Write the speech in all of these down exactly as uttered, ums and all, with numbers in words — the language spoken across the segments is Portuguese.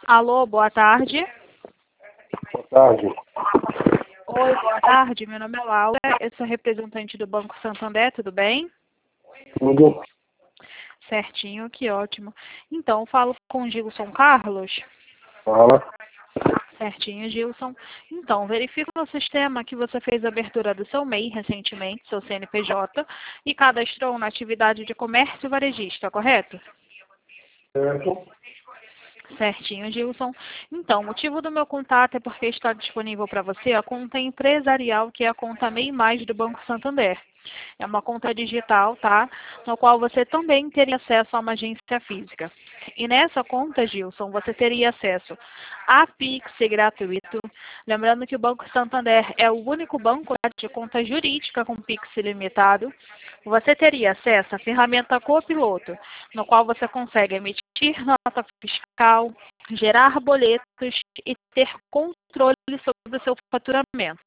Alô, boa tarde. Boa tarde. Oi, boa tarde. Meu nome é Laura. Eu sou representante do Banco Santander, tudo bem? Tudo? Certinho, que ótimo. Então, falo com o Gilson Carlos. Fala. Certinho, Gilson. Então, verifico no sistema que você fez a abertura do seu M E I recentemente, seu C N P J, e cadastrou na atividade de comércio varejista, correto? Certo. Certinho, Gilson. Então, o motivo do meu contato é porque está disponível para você a conta empresarial, que é a conta M E I Mais do Banco Santander. É uma conta digital, tá? No qual você também teria acesso a uma agência física. E nessa conta, Gilson, você teria acesso a Pix gratuito. Lembrando que o Banco Santander é o único banco de conta jurídica com Pix ilimitado. Você teria acesso à ferramenta Copiloto, no qual você consegue emitir nota fiscal, gerar boletos e ter controle sobre o seu faturamento.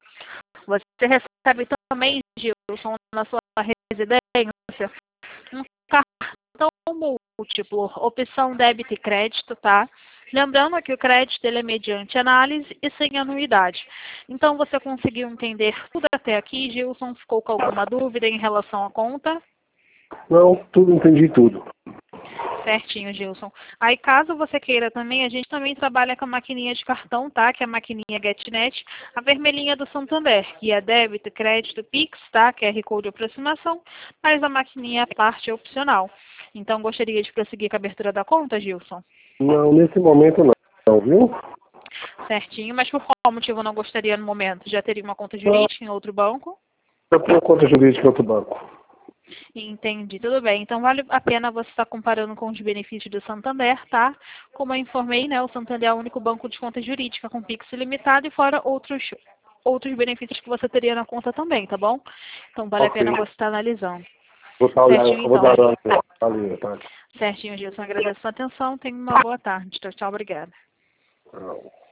Você recebe também, Gilson, na sua residência, um cartão múltiplo, opção débito e crédito, tá? Lembrando que o crédito ele é mediante análise e sem anuidade. Então, você conseguiu entender tudo até aqui, Gilson? Ficou com alguma dúvida em relação à conta? Não, tudo, entendi tudo. Certinho, Gilson. Aí, caso você queira também, a gente também trabalha com a maquininha de cartão, tá? Que é a maquininha GetNet, a vermelhinha do Santander, que é débito, crédito, Pix, tá? Q R Code de aproximação, mas a maquininha é parte opcional. Então, gostaria de prosseguir com a abertura da conta, Gilson? Não, nesse momento não, não, viu? Certinho, mas por qual motivo não gostaria no momento? Já teria uma conta jurídica em outro banco? Eu tenho conta jurídica em outro banco. Entendi, tudo bem. Então vale a pena você estar comparando com os benefícios do Santander, tá? Como eu informei, né, o Santander é o único banco de conta jurídica com Pix ilimitado e fora outros, outros benefícios que você teria na conta também, tá bom? Então vale Ok. a pena você estar analisando. Vou estar olhando, Certinho, eu vou então. dar uma olhada, tá? Certinho, Gilson. Agradeço a sua atenção. Tenha uma boa tarde. Tchau, tchau. Obrigada. Não.